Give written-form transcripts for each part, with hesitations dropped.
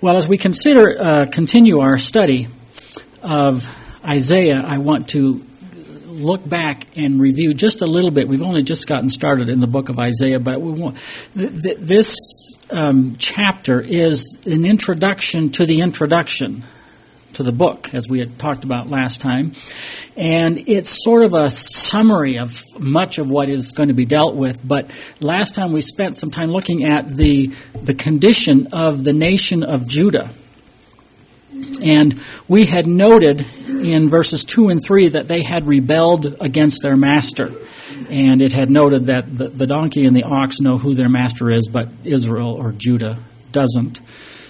Well, as we continue our study of Isaiah, I want to look back and review just a little bit. We've only just gotten started in the book of Isaiah, but this chapter is an introduction to the introduction to the book, as we had talked about last time. And it's sort of a summary of much of what is going to be dealt with. But last time we spent some time looking at the condition of the nation of Judah. And we had noted in verses 2 and 3 that they had rebelled against their master. And it had noted that the donkey and the ox know who their master is, but Israel or Judah doesn't.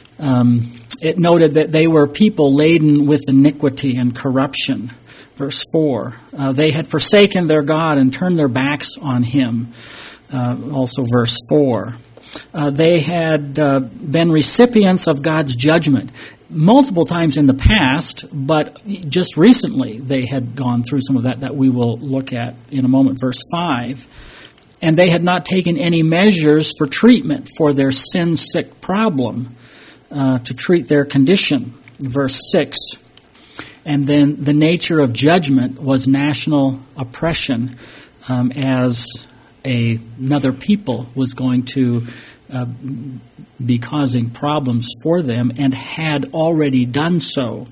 It noted that they were people laden with iniquity and corruption. Verse 4, they had forsaken their God and turned their backs on him. Also verse 4. They had been recipients of God's judgment multiple times in the past, but just recently they had gone through some of that we will look at in a moment. Verse 5. And they had not taken any measures for treatment for their sin-sick problem, to treat their condition. Verse 6. And then the nature of judgment was national oppression, as another people was going to be causing problems for them and had already done so.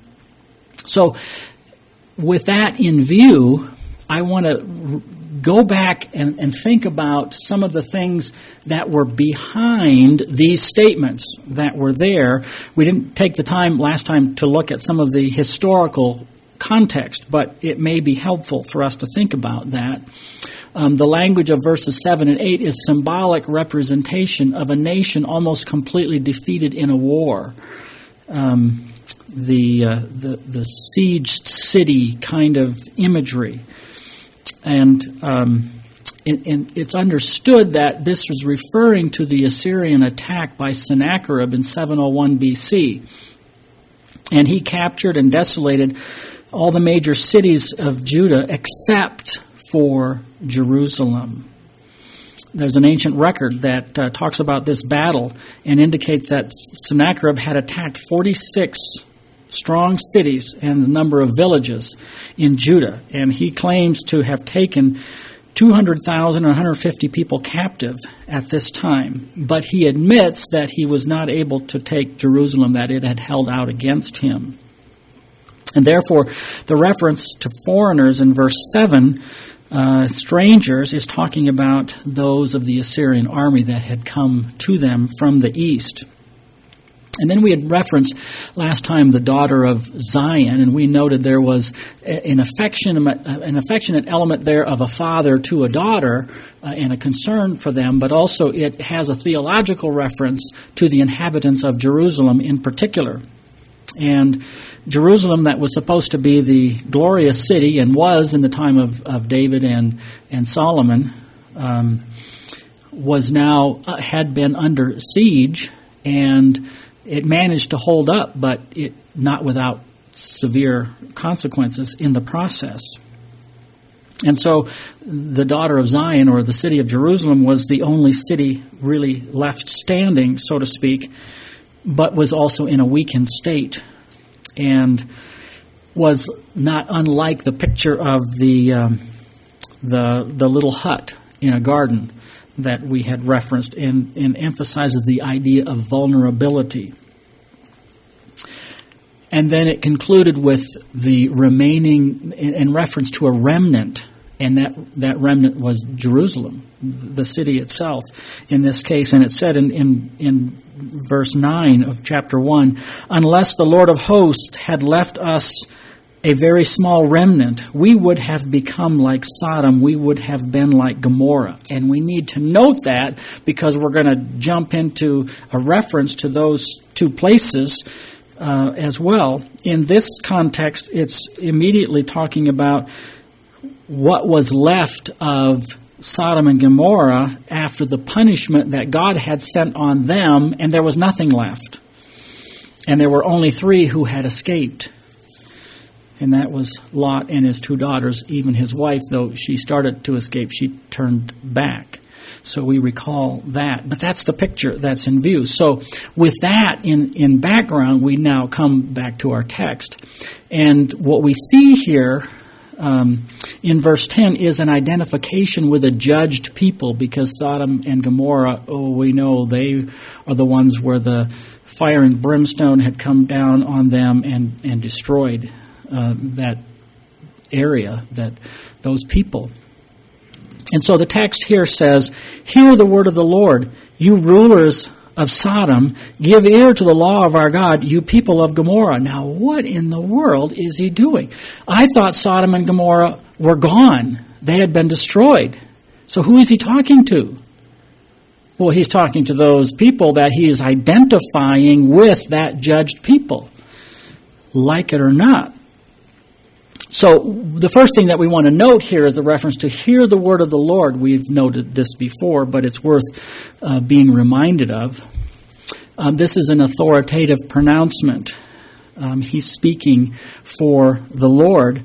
So with that in view, I want to go back and think about some of the things that were behind these statements that were there. We didn't take the time last time to look at some of the historical context, but it may be helpful for us to think about that. The language of verses 7 and 8 is symbolic representation of a nation almost completely defeated in a war. The sieged city kind of imagery. And it's understood that this was referring to the Assyrian attack by Sennacherib in 701 BC. And he captured and desolated all the major cities of Judah except for Jerusalem. There's an ancient record that talks about this battle and indicates that Sennacherib had attacked 46 strong cities and a number of villages in Judah. And he claims to have taken 200,000 or 150 people captive at this time. But he admits that he was not able to take Jerusalem, that it had held out against him. And therefore, the reference to foreigners in verse 7, strangers, is talking about those of the Assyrian army that had come to them from the east. And then we had referenced last time the daughter of Zion, and we noted there was an affectionate element there of a father to a daughter and a concern for them, but also it has a theological reference to the inhabitants of Jerusalem in particular. And Jerusalem, that was supposed to be the glorious city and was in the time of David and Solomon, was now had been under siege, and it managed to hold up, but it not without severe consequences in the process. And so the daughter of Zion, or the city of Jerusalem, was the only city really left standing, so to speak, but was also in a weakened state, and was not unlike the picture of the little hut in a garden that we had referenced, and emphasizes the idea of vulnerability. And then it concluded with the remaining, in reference to a remnant, and that remnant was Jerusalem, the city itself in this case. And it said in verse 9 of chapter 1, unless the Lord of hosts had left us a very small remnant, we would have become like Sodom, we would have been like Gomorrah. And we need to note that because we're going to jump into a reference to those two places as well. In this context, it's immediately talking about what was left of Sodom and Gomorrah after the punishment that God had sent on them, and there was nothing left. And there were only 3 who had escaped. And that was Lot and his 2 daughters. Even his wife, though she started to escape, she turned back. So we recall that. But that's the picture that's in view. So with that in background, we now come back to our text. And what we see here in verse 10 is an identification with a judged people, because Sodom and Gomorrah, we know they are the ones where the fire and brimstone had come down on them and destroyed that area, those people. And so the text here says, "Hear the word of the Lord, you rulers of Sodom, give ear to the law of our God, you people of Gomorrah." Now, what in the world is he doing? I thought Sodom and Gomorrah were gone. They had been destroyed. So who is he talking to? Well, he's talking to those people that he is identifying with that judged people, like it or not. So the first thing that we want to note here is the reference to hear the word of the Lord. We've noted this before, but it's worth being reminded of. This is an authoritative pronouncement. He's speaking for the Lord.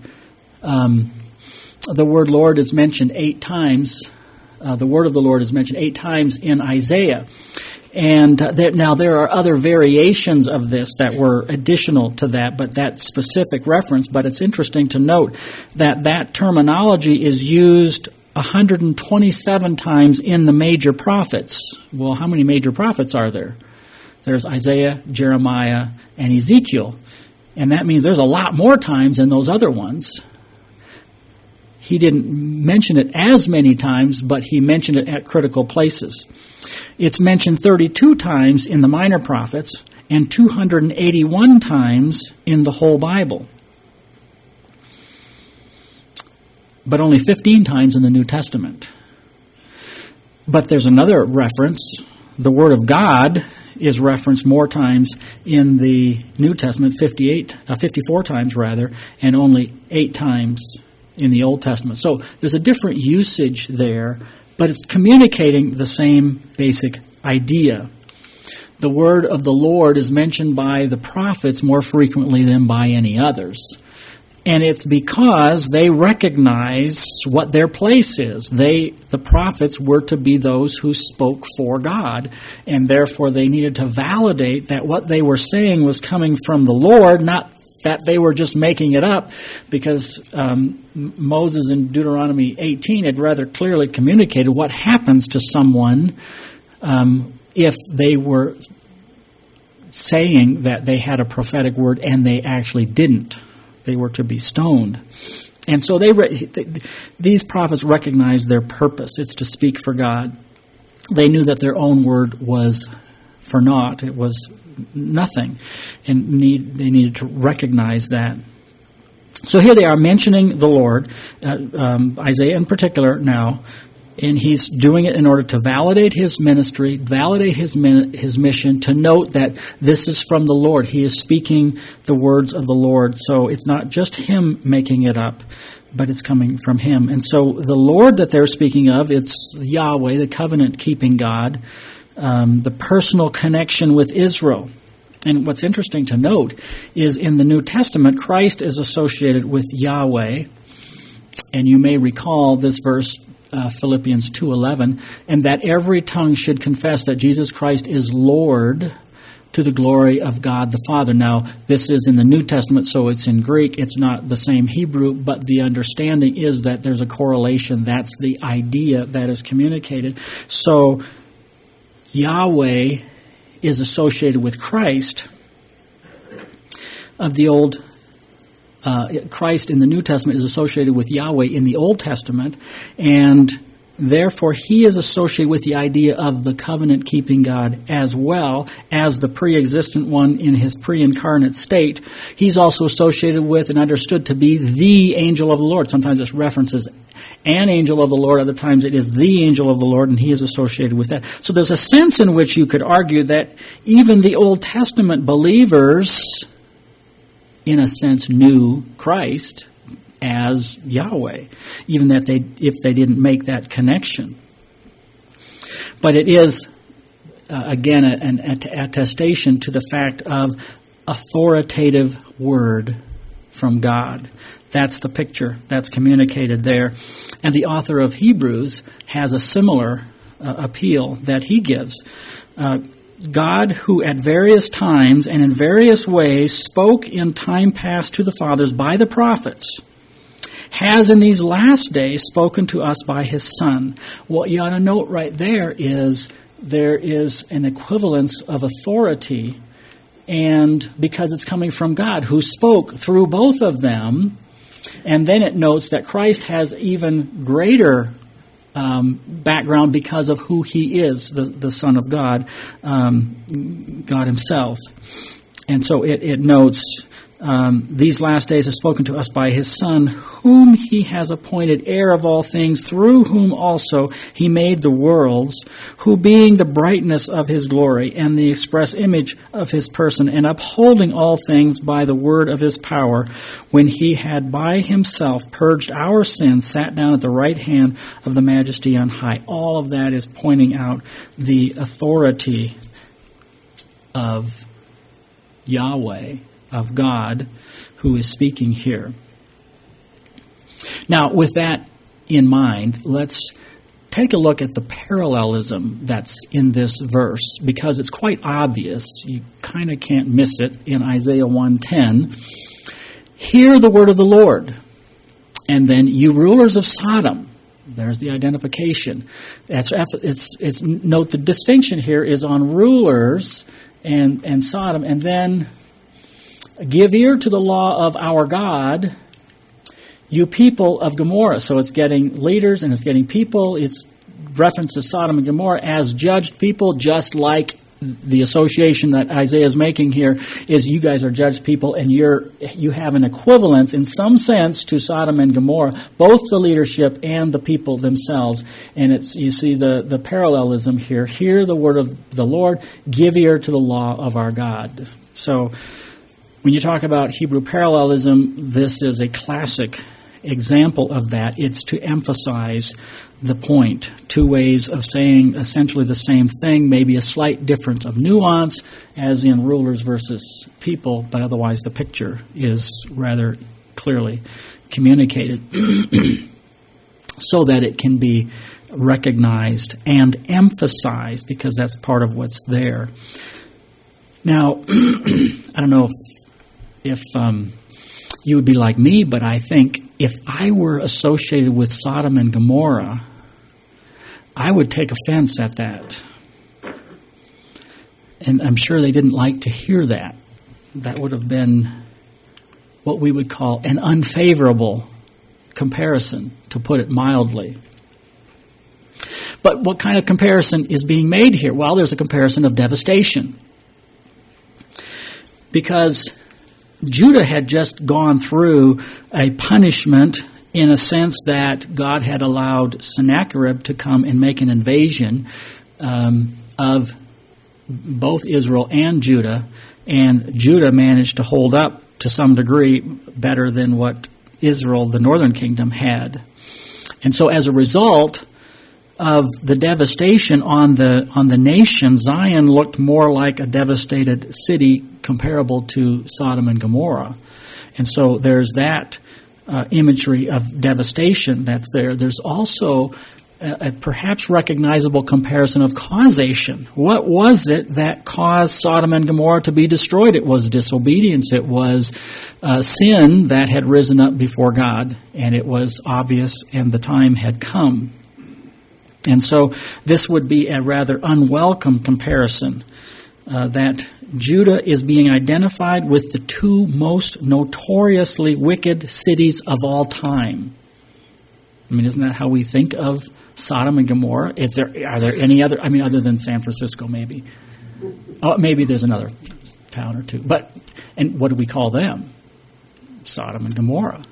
The word Lord is mentioned 8 times. The word of the Lord is mentioned 8 times in Isaiah. And now there are other variations of this that were additional to that, but that specific reference. But it's interesting to note that terminology is used 127 times in the major prophets. Well, how many major prophets are there? There's Isaiah, Jeremiah, and Ezekiel. And that means there's a lot more times than those other ones. He didn't mention it as many times, but he mentioned it at critical places. It's mentioned 32 times in the minor prophets and 281 times in the whole Bible. But only 15 times in the New Testament. But there's another reference. The Word of God is referenced more times in the New Testament, 54 times rather, and only 8 times in the Old Testament. So there's a different usage there, but it's communicating the same basic idea. The word of the Lord is mentioned by the prophets more frequently than by any others. And it's because they recognize what their place is. The prophets were to be those who spoke for God, and therefore they needed to validate that what they were saying was coming from the Lord, not that they were just making it up, because Moses in Deuteronomy 18 had rather clearly communicated what happens to someone if they were saying that they had a prophetic word and they actually didn't. They were to be stoned. And so these prophets recognized their purpose. It's to speak for God. They knew that their own word was for naught. It was nothing, and they needed to recognize that. So here they are mentioning the Lord, Isaiah in particular now, and he's doing it in order to validate his ministry, validate his mission, to note that this is from the Lord. He is speaking the words of the Lord. So it's not just him making it up, but it's coming from him. And so the Lord that they're speaking of, it's Yahweh, the covenant-keeping God, the personal connection with Israel. And what's interesting to note is in the New Testament, Christ is associated with Yahweh. And you may recall this verse, Philippians 2:11, and that every tongue should confess that Jesus Christ is Lord, to the glory of God the Father. Now, this is in the New Testament, so it's in Greek. It's not the same Hebrew, but the understanding is that there's a correlation. That's the idea that is communicated. So Yahweh is associated with Christ of the Old. Christ in the New Testament is associated with Yahweh in the Old Testament, and therefore he is associated with the idea of the covenant-keeping God as well as the pre-existent one in his pre-incarnate state. He's also associated with and understood to be the angel of the Lord. Sometimes it references an angel of the Lord, other times it is the angel of the Lord, and he is associated with that. So there's a sense in which you could argue that even the Old Testament believers, in a sense, knew Christ as Yahweh, even that if they didn't make that connection. But it is, again, an attestation to the fact of authoritative word from God. That's the picture that's communicated there. And the author of Hebrews has a similar appeal that he gives. God, who at various times and in various ways spoke in time past to the fathers by the prophets, has in these last days spoken to us by his Son. What you ought to note right there is an equivalence of authority, and because it's coming from God, who spoke through both of them. And then it notes that Christ has even greater background because of who he is, the Son of God, God himself. And so it notes, these last days are spoken to us by his Son, whom he has appointed heir of all things, through whom also he made the worlds, who being the brightness of his glory and the express image of his person, and upholding all things by the word of his power, when he had by himself purged our sins, sat down at the right hand of the majesty on high. All of that is pointing out the authority of Yahweh, of God, who is speaking here. Now, with that in mind, let's take a look at the parallelism that's in this verse, because it's quite obvious. You kind of can't miss it in Isaiah 1:10. Hear the word of the Lord, and then you rulers of Sodom. There's the identification. Note the distinction here is on rulers and Sodom, and then give ear to the law of our God, you people of Gomorrah. So it's getting leaders and it's getting people. It's references Sodom and Gomorrah as judged people, just like the association that Isaiah is making here is you guys are judged people, and you have an equivalence in some sense to Sodom and Gomorrah, both the leadership and the people themselves. And you see the parallelism here. Hear the word of the Lord, give ear to the law of our God. So when you talk about Hebrew parallelism, this is a classic example of that. It's to emphasize the point. Two ways of saying essentially the same thing, maybe a slight difference of nuance, as in rulers versus people, but otherwise the picture is rather clearly communicated so that it can be recognized and emphasized, because that's part of what's there. Now, I don't know if you would be like me, but I think if I were associated with Sodom and Gomorrah, I would take offense at that. And I'm sure they didn't like to hear that. That would have been what we would call an unfavorable comparison, to put it mildly. But what kind of comparison is being made here? Well, there's a comparison of devastation. Because Judah had just gone through a punishment in a sense that God had allowed Sennacherib to come and make an invasion of both Israel and Judah, and Judah managed to hold up to some degree better than what Israel, the northern kingdom, had. And so as a result of the devastation on the nation, Zion looked more like a devastated city comparable to Sodom and Gomorrah. And so there's that imagery of devastation that's there. There's also a perhaps recognizable comparison of causation. What was it that caused Sodom and Gomorrah to be destroyed? It was disobedience. It was sin that had risen up before God, and it was obvious, and the time had come. And so this would be a rather unwelcome comparison, that Judah is being identified with the two most notoriously wicked cities of all time. I mean, isn't that how we think of Sodom and Gomorrah? Are there any other? I mean, other than San Francisco, maybe. Oh, maybe there's another town or two. And what do we call them? Sodom and Gomorrah.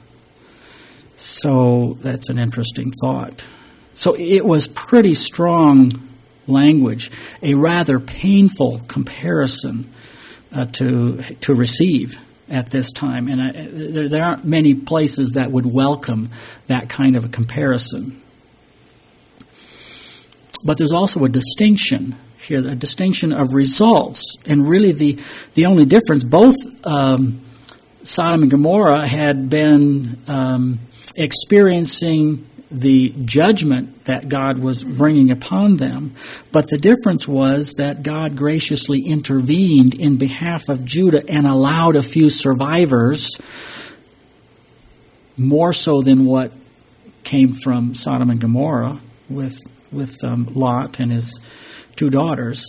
So that's an interesting thought. So it was pretty strong language, a rather painful comparison to receive at this time. And there aren't many places that would welcome that kind of a comparison. But there's also a distinction here, a distinction of results. And really the only difference, both Sodom and Gomorrah had been experiencing the judgment that God was bringing upon them. But the difference was that God graciously intervened in behalf of Judah and allowed a few survivors, more so than what came from Sodom and Gomorrah with Lot and his 2 daughters.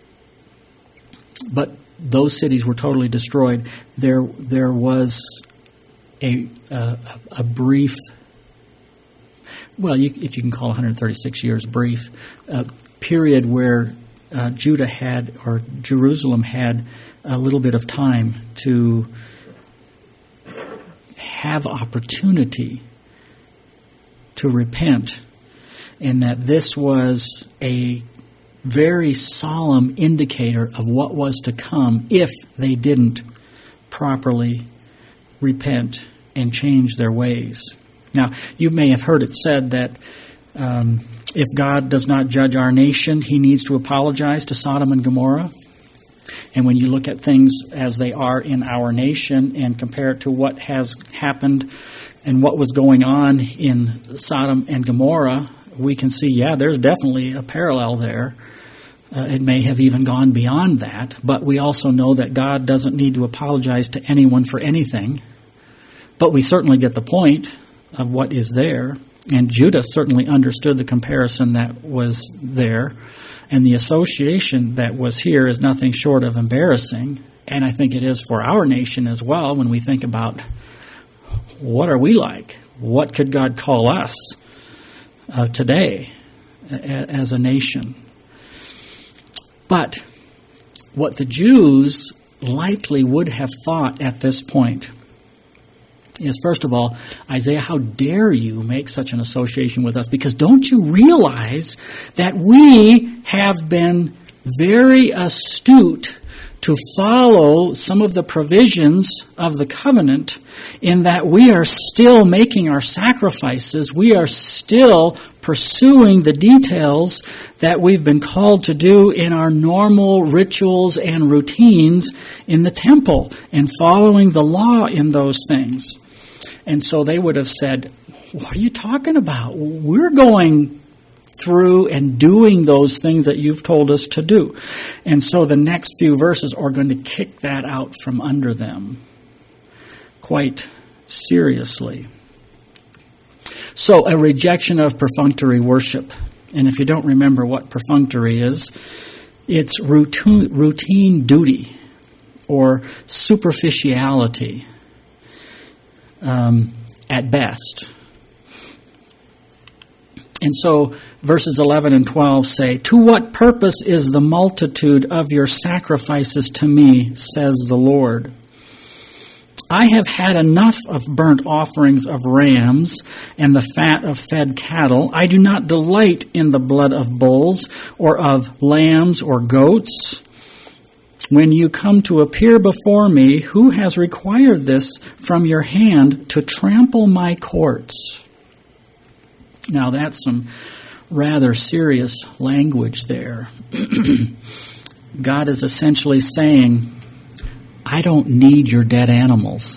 But those cities were totally destroyed. There was a brief, well, if you can call 136 years brief, period where Judah had, or Jerusalem had, a little bit of time to have opportunity to repent, and that this was a very solemn indicator of what was to come if they didn't properly repent and change their ways. Now, you may have heard it said that if God does not judge our nation, he needs to apologize to Sodom and Gomorrah. And when you look at things as they are in our nation and compare it to what has happened and what was going on in Sodom and Gomorrah, we can see, there's definitely a parallel there. It may have even gone beyond that, but we also know that God doesn't need to apologize to anyone for anything. But we certainly get the point of what is there, and Judah certainly understood the comparison that was there, and the association that was here is nothing short of embarrassing, and I think it is for our nation as well when we think about what are we like? What could God call us today as a nation? But what the Jews likely would have thought at this point is, first of all, Isaiah, how dare you make such an association with us? Because don't you realize that we have been very astute to follow some of the provisions of the covenant, in that we are still making our sacrifices, we are still pursuing the details that we've been called to do in our normal rituals and routines in the temple, and following the law in those things. And so they would have said, what are you talking about? We're going through and doing those things that you've told us to do. And so the next few verses are going to kick that out from under them quite seriously. So a rejection of perfunctory worship. And if you don't remember what perfunctory is, it's routine duty or superficiality at best. And so verses 11 and 12 say, "To what purpose is the multitude of your sacrifices to me, says the Lord? I have had enough of burnt offerings of rams and the fat of fed cattle. I do not delight in the blood of bulls or of lambs or goats. When you come to appear before me, who has required this from your hand to trample my courts?" Now that's some rather serious language there. God is essentially saying, I don't need your dead animals.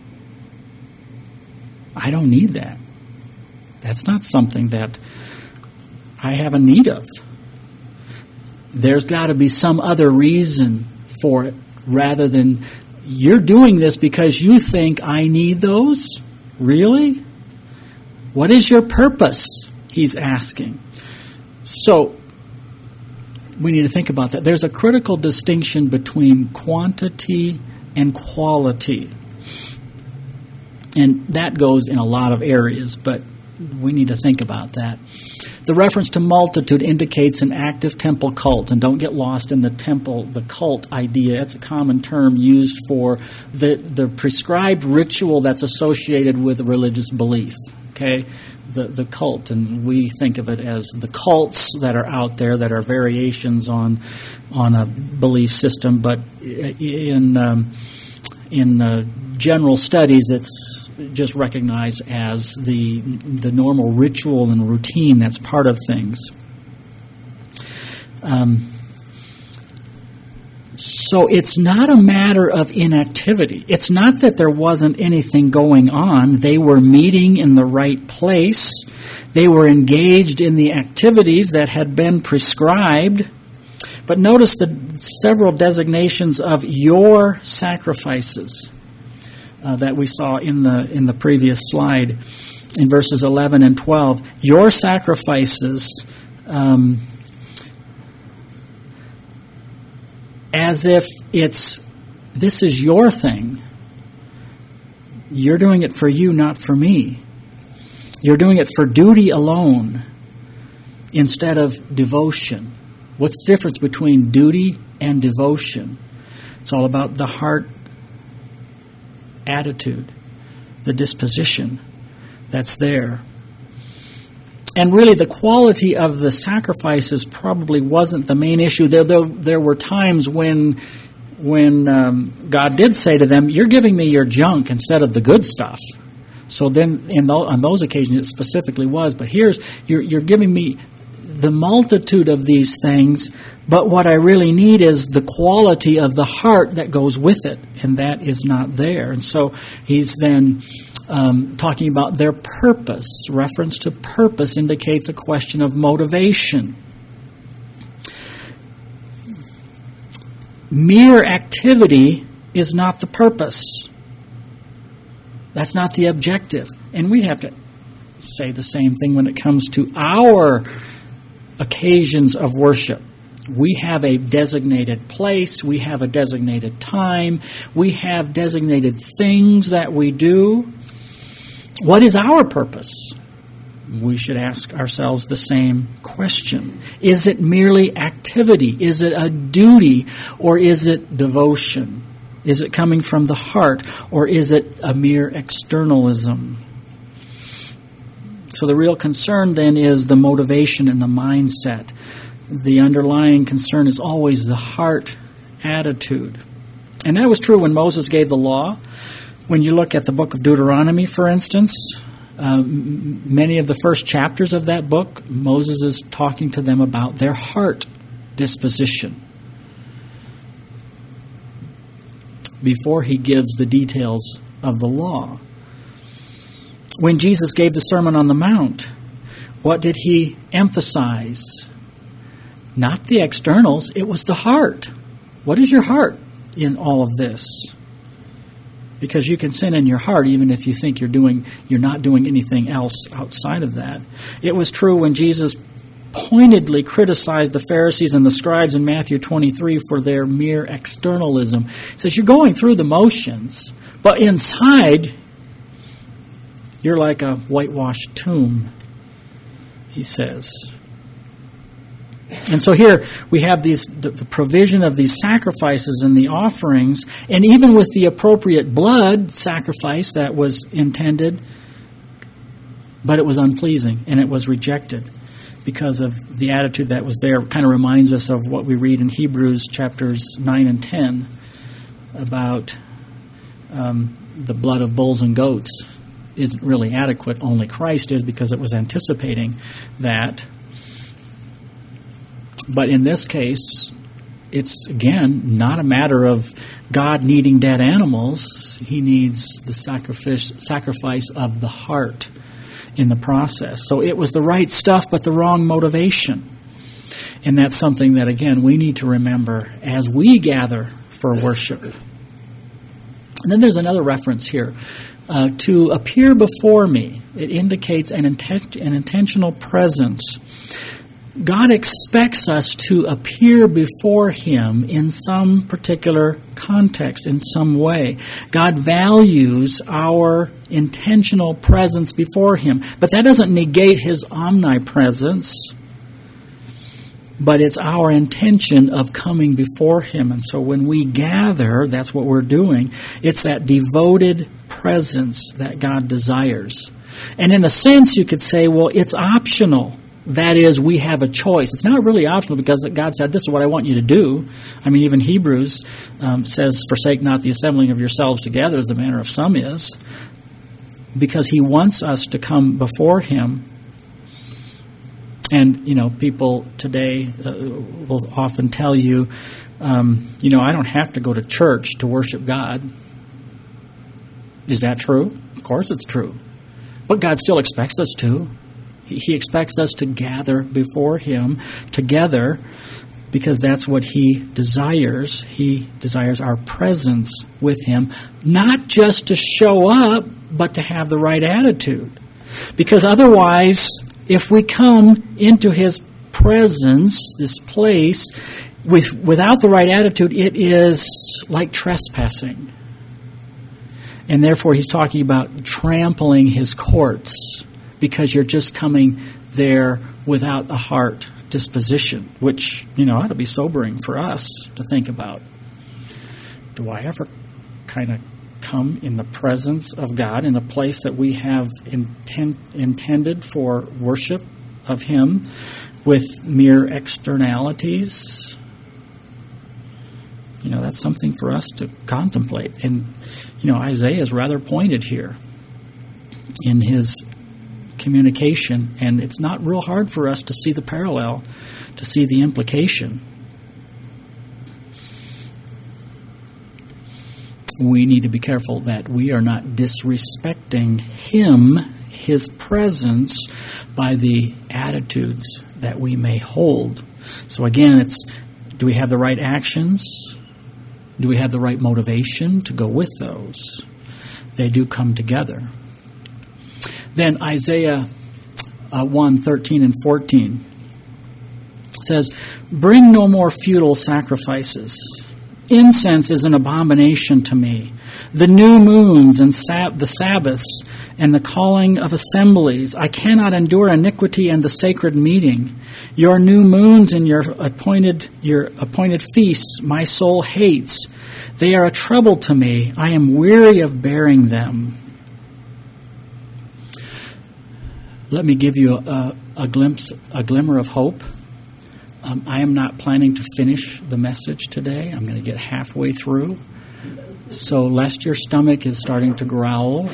I don't need that. That's not something that I have a need of. There's got to be some other reason for it, rather than you're doing this because you think I need those? Really? What is your purpose? He's asking. So we need to think about that. There's a critical distinction between quantity and quality. And that goes in a lot of areas, but we need to think about that. The reference to multitude indicates an active temple cult, and don't get lost in the temple, the cult idea. It's a common term used for the prescribed ritual that's associated with religious belief. Okay, the cult, and we think of it as the cults that are out there that are variations on a belief system. But in general studies, it's just recognized as the normal ritual and routine that's part of things. So it's not a matter of inactivity. It's not that there wasn't anything going on. They were meeting in the right place. They were engaged in the activities that had been prescribed. But notice the several designations of your sacrifices that we saw in the previous slide in verses 11 and 12. Your sacrifices, as if this is your thing. You're doing it for you, not for me. You're doing it for duty alone instead of devotion. What's the difference between duty and devotion? It's all about the heart attitude, the disposition that's there. And really, the quality of the sacrifices probably wasn't the main issue. There were times when God did say to them, "You're giving me your junk instead of the good stuff." So then, on those occasions, it specifically was. But here's you're giving me the multitude of these things, but what I really need is the quality of the heart that goes with it, and that is not there. And so he's then talking about their purpose. Reference to purpose indicates a question of motivation. Mere activity is not the purpose. That's not the objective. And we have to say the same thing when it comes to our occasions of worship. We have a designated place. We have a designated time. We have designated things that we do. What is our purpose? We should ask ourselves the same question. Is it merely activity? Is it a duty? Or is it devotion? Is it coming from the heart? Or is it a mere externalism? So the real concern then is the motivation and the mindset. The underlying concern is always the heart attitude. And that was true when Moses gave the law. When you look at the book of Deuteronomy, for instance, many of the first chapters of that book, Moses is talking to them about their heart disposition before he gives the details of the law. When Jesus gave the Sermon on the Mount, what did he emphasize? Not the externals, it was the heart. What is your heart in all of this? Because you can sin in your heart even if you think you're not doing anything else outside of that. It was true when Jesus pointedly criticized the Pharisees and the scribes in Matthew 23 for their mere externalism. He says, you're going through the motions, but inside you're like a whitewashed tomb, he says. And so here we have the provision of these sacrifices and the offerings, and even with the appropriate blood sacrifice that was intended, but it was unpleasing and it was rejected because of the attitude that was there. It kind of reminds us of what we read in Hebrews chapters 9 and 10 about the blood of bulls and goats isn't really adequate. Only Christ is, because it was anticipating that. But in this case, it's, again, not a matter of God needing dead animals. He needs the sacrifice of the heart in the process. So it was the right stuff, but the wrong motivation. And that's something that, again, we need to remember as we gather for worship. And then there's another reference here. To appear before me, it indicates an intentional presence. God expects us to appear before Him in some particular context, in some way. God values our intentional presence before Him. But that doesn't negate His omnipresence. But it's our intention of coming before Him. And so when we gather, that's what we're doing. It's that devoted presence that God desires. And in a sense, you could say, well, it's optional. That is, we have a choice. It's not really optional because God said, this is what I want you to do. I mean, even Hebrews says, forsake not the assembling of yourselves together as the manner of some is. Because He wants us to come before Him. And, people today will often tell you, I don't have to go to church to worship God. Is that true? Of course it's true. But God still expects us to. He expects us to gather before Him together because that's what He desires. He desires our presence with Him, not just to show up, but to have the right attitude. Because otherwise, if we come into His presence, this place, without the right attitude, it is like trespassing. And therefore, He's talking about trampling His courts because you're just coming there without a heart disposition, which, ought to be sobering for us to think about. Do I ever kind of come in the presence of God in a place that we have intended for worship of Him with mere externalities? That's something for us to contemplate. And, Isaiah is rather pointed here in his communication, and it's not real hard for us to see the parallel, to see the implication. We need to be careful that we are not disrespecting Him, His presence, by the attitudes that we may hold. So again, do we have the right actions? Do we have the right motivation to go with those? They do come together. Then Isaiah 1:13 and 14 says, "Bring no more futile sacrifices. Incense is an abomination to me. The new moons and the Sabbaths and the calling of assemblies. I cannot endure iniquity and the sacred meeting. Your new moons and your appointed feasts my soul hates. They are a trouble to me. I am weary of bearing them." Let me give you a glimmer of hope. I am not planning to finish the message today. I'm going to get halfway through. So lest your stomach is starting to growl,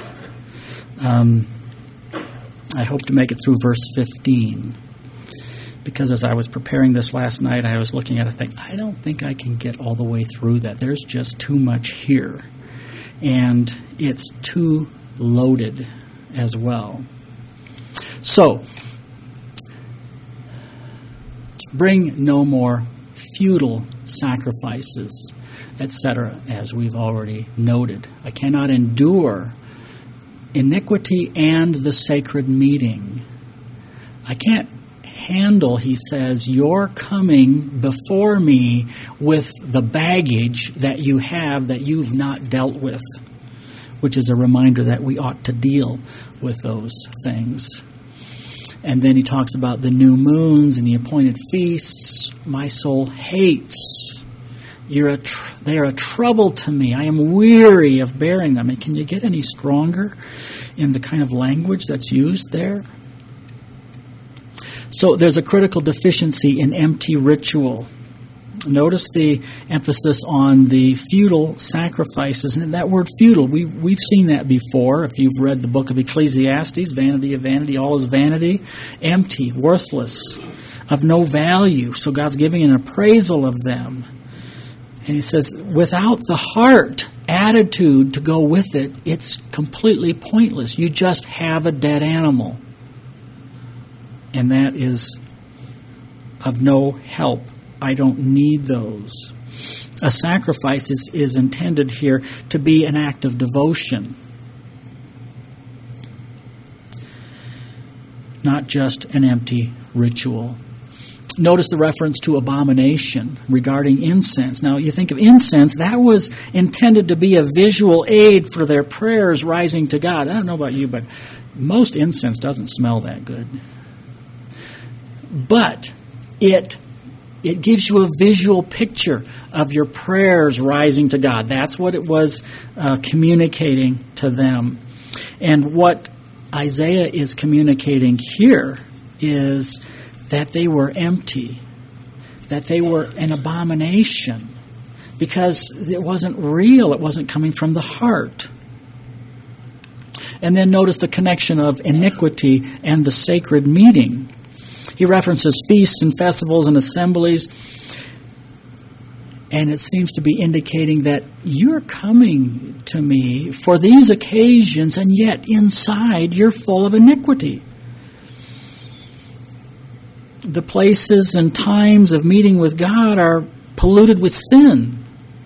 I hope to make it through verse 15. Because as I was preparing this last night, I was looking at it thinking, I don't think I can get all the way through that. There's just too much here. And it's too loaded as well. So, bring no more futile sacrifices, etc., as we've already noted. I cannot endure iniquity and the sacred meeting. I can't handle, he says, your coming before me with the baggage that you have that you've not dealt with, which is a reminder that we ought to deal with those things. And then he talks about the new moons and the appointed feasts. My soul hates. They are a trouble to me. I am weary of bearing them. And can you get any stronger in the kind of language that's used there? So there's a critical deficiency in empty ritual. Notice the emphasis on the futile sacrifices. And that word futile, we've seen that before. If you've read the book of Ecclesiastes, vanity of vanity, all is vanity, empty, worthless, of no value. So God's giving an appraisal of them. And he says, without the heart attitude to go with it, it's completely pointless. You just have a dead animal. And that is of no help. I don't need those. A sacrifice is intended here to be an act of devotion, not just an empty ritual. Notice the reference to abomination regarding incense. Now, you think of incense, that was intended to be a visual aid for their prayers rising to God. I don't know about you, but most incense doesn't smell that good. But it gives you a visual picture of your prayers rising to God. That's what it was communicating to them. And what Isaiah is communicating here is that they were empty, that they were an abomination, because it wasn't real, it wasn't coming from the heart. And then notice the connection of iniquity and the sacred meeting. He references feasts and festivals and assemblies. And it seems to be indicating that you're coming to me for these occasions, and yet inside you're full of iniquity. The places and times of meeting with God are polluted with sin.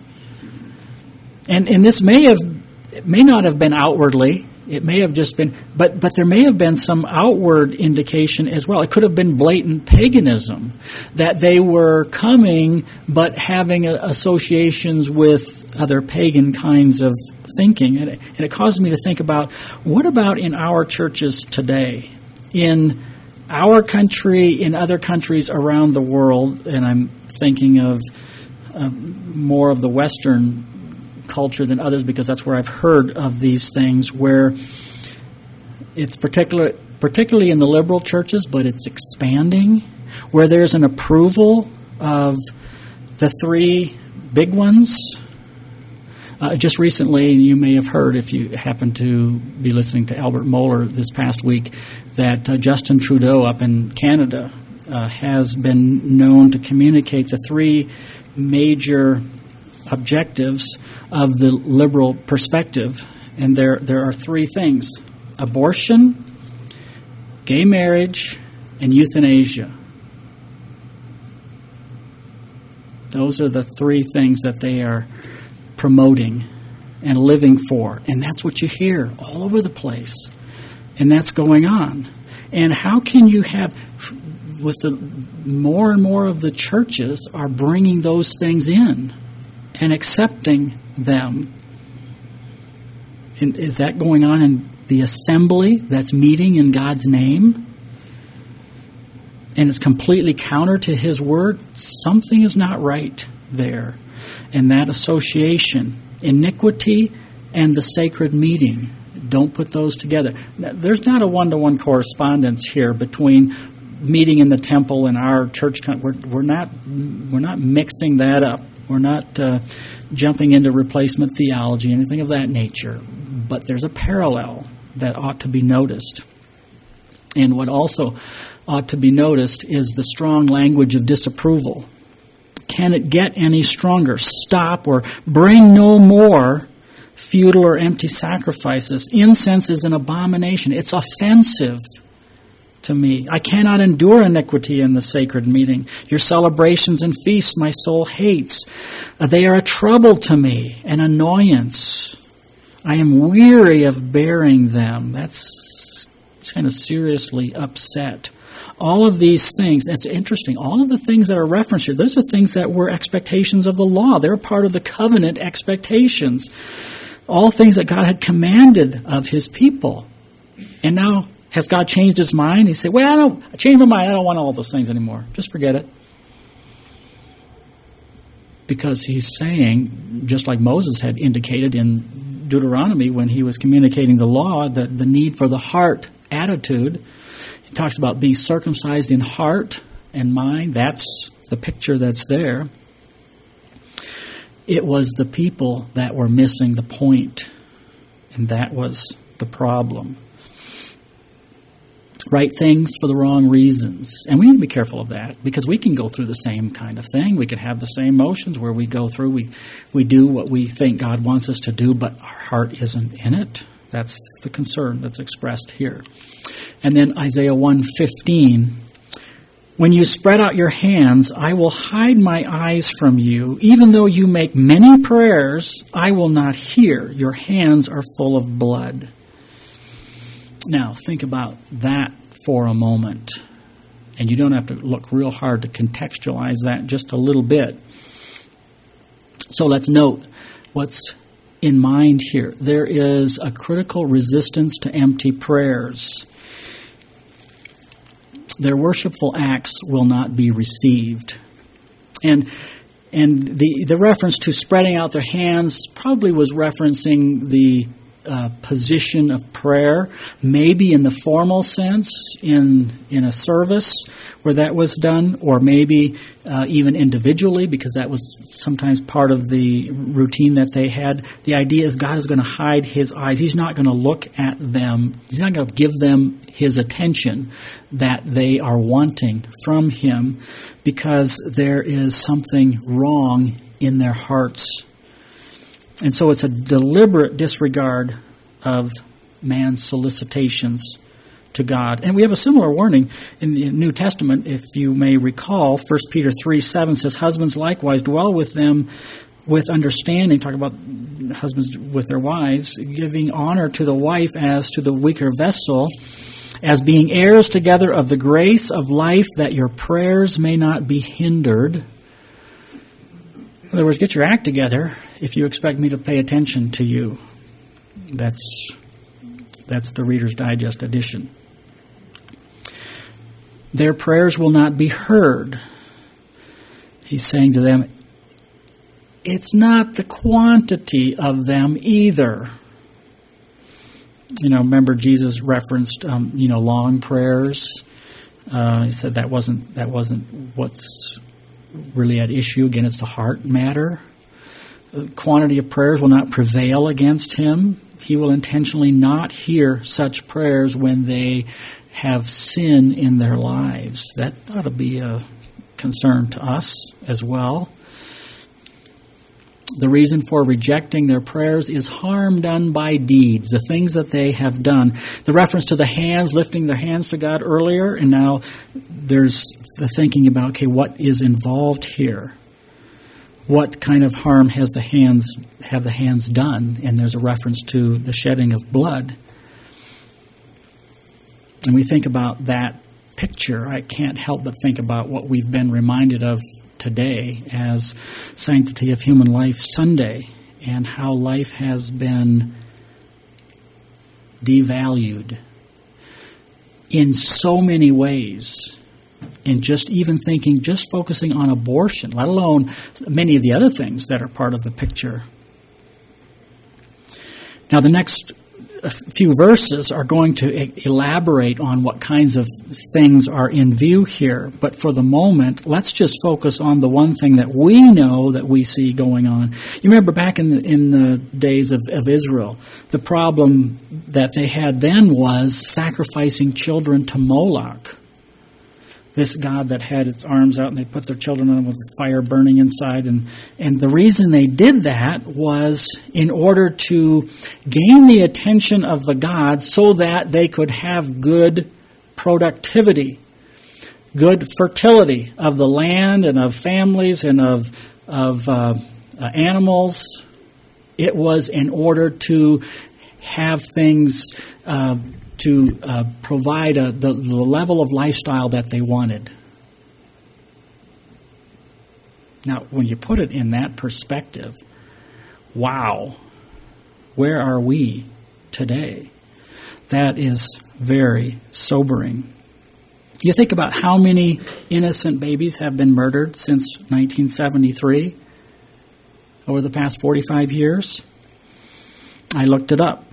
And this may not have been outwardly. It may have just been, but there may have been some outward indication as well. It could have been blatant paganism, that they were coming but having associations with other pagan kinds of thinking. And it caused me to think about, what about in our churches today? In our country, in other countries around the world, and I'm thinking of more of the Western culture than others, because that's where I've heard of these things, where it's particularly in the liberal churches, but it's expanding, where there's an approval of the three big ones. Just recently, you may have heard, if you happen to be listening to Albert Mohler this past week, that Justin Trudeau up in Canada has been known to communicate the three major objectives of the liberal perspective. And there are three things: abortion, gay marriage, and euthanasia. Those are the three things that they are promoting and living for. And that's what you hear all over the place. And that's going on. And how can you have, with the more and more of the churches are bringing those things in and accepting them? And is that going on in the assembly that's meeting in God's name? And it's completely counter to His Word? Something is not right there. And that association, iniquity and the sacred meeting, don't put those together. Now, there's not a one-to-one correspondence here between meeting in the temple and our church. We're not mixing that up. We're not jumping into replacement theology, anything of that nature. But there's a parallel that ought to be noticed. And what also ought to be noticed is the strong language of disapproval. Can it get any stronger? Stop or bring no more futile or empty sacrifices. Incense is an abomination. It's offensive to me. I cannot endure iniquity in the sacred meeting. Your celebrations and feasts my soul hates. They are a trouble to me, an annoyance. I am weary of bearing them. That's kind of seriously upset. All of these things, that's interesting, all of the things that are referenced here, those are things that were expectations of the law. They're part of the covenant expectations. All things that God had commanded of His people. And now, has God changed His mind? He said, well, I changed my mind. I don't want all those things anymore. Just forget it. Because He's saying, just like Moses had indicated in Deuteronomy when he was communicating the law, the need for the heart attitude. He talks about being circumcised in heart and mind. That's the picture that's there. It was the people that were missing the point, and that was the problem. Right things for the wrong reasons. And we need to be careful of that, because we can go through the same kind of thing. We can have the same motions where we go through, we do what we think God wants us to do, but our heart isn't in it. That's the concern that's expressed here. And then Isaiah 1:15, when you spread out your hands, I will hide my eyes from you. Even though you make many prayers, I will not hear. Your hands are full of blood. Now, think about that for a moment. And you don't have to look real hard to contextualize that just a little bit. So let's note what's in mind here. There is a critical resistance to empty prayers. Their worshipful acts will not be received. And the reference to spreading out their hands probably was referencing the position of prayer, maybe in the formal sense in a service where that was done, or maybe even individually, because that was sometimes part of the routine that they had. The idea is God is going to hide his eyes. He's not going to look at them. He's not going to give them his attention that they are wanting from him, because there is something wrong in their hearts. And so it's a deliberate disregard of man's solicitations to God. And we have a similar warning in the New Testament. If you may recall, 1 Peter 3:7 says, "Husbands likewise dwell with them with understanding," talk about husbands with their wives, "giving honor to the wife as to the weaker vessel, as being heirs together of the grace of life, that your prayers may not be hindered." In other words, get your act together if you expect me to pay attention to you. That's the Reader's Digest edition. Their prayers will not be heard. He's saying to them, it's not the quantity of them either. Remember Jesus referenced, long prayers. He said that wasn't what's really at issue. Again, it's the heart matter. The quantity of prayers will not prevail against him. He will intentionally not hear such prayers when they have sin in their lives. That ought to be a concern to us as well. The reason for rejecting their prayers is harm done by deeds, the things that they have done. The reference to the hands, lifting their hands to God earlier, and now there's the thinking about, okay, what is involved here? What kind of harm have the hands done? And there's a reference to the shedding of blood. And we think about that picture, I can't help but think about what we've been reminded of today as Sanctity of Human Life Sunday, and how life has been devalued in so many ways. And just focusing on abortion, let alone many of the other things that are part of the picture. Now, the next few verses are going to elaborate on what kinds of things are in view here. But for the moment, let's just focus on the one thing that we know that we see going on. You remember back in the days of Israel, the problem that they had then was sacrificing children to Moloch. This god that had its arms out, and they put their children on with fire burning inside. And the reason they did that was in order to gain the attention of the god so that they could have good productivity, good fertility of the land and of families and of animals. It was in order to have things to provide the level of lifestyle that they wanted. Now, when you put it in that perspective, wow, where are we today? That is very sobering. You think about how many innocent babies have been murdered since 1973, over the past 45 years. I looked it up.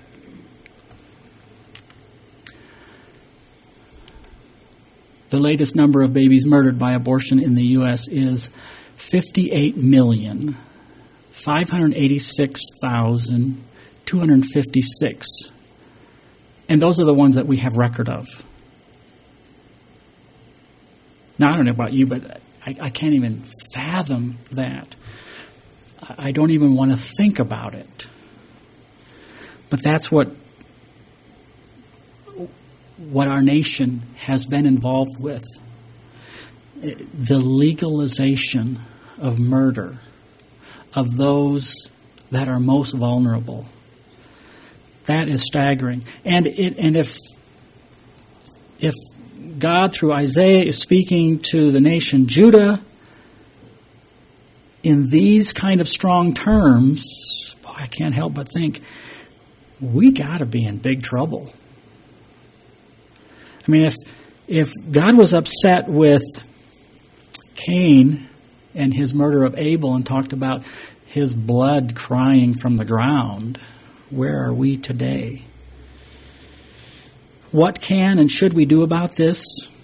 The latest number of babies murdered by abortion in the U.S. is 58,586,256. And those are the ones that we have record of. Now, I don't know about you, but I can't even fathom that. I don't even want to think about it. But that's what our nation has been involved with. The legalization of murder of those that are most vulnerable. That is staggering. And if God through Isaiah is speaking to the nation Judah in these kind of strong terms, boy, I can't help but think we got to be in big trouble. I mean, if God was upset with Cain and his murder of Abel and talked about his blood crying from the ground, where are we today? What can and should we do about this?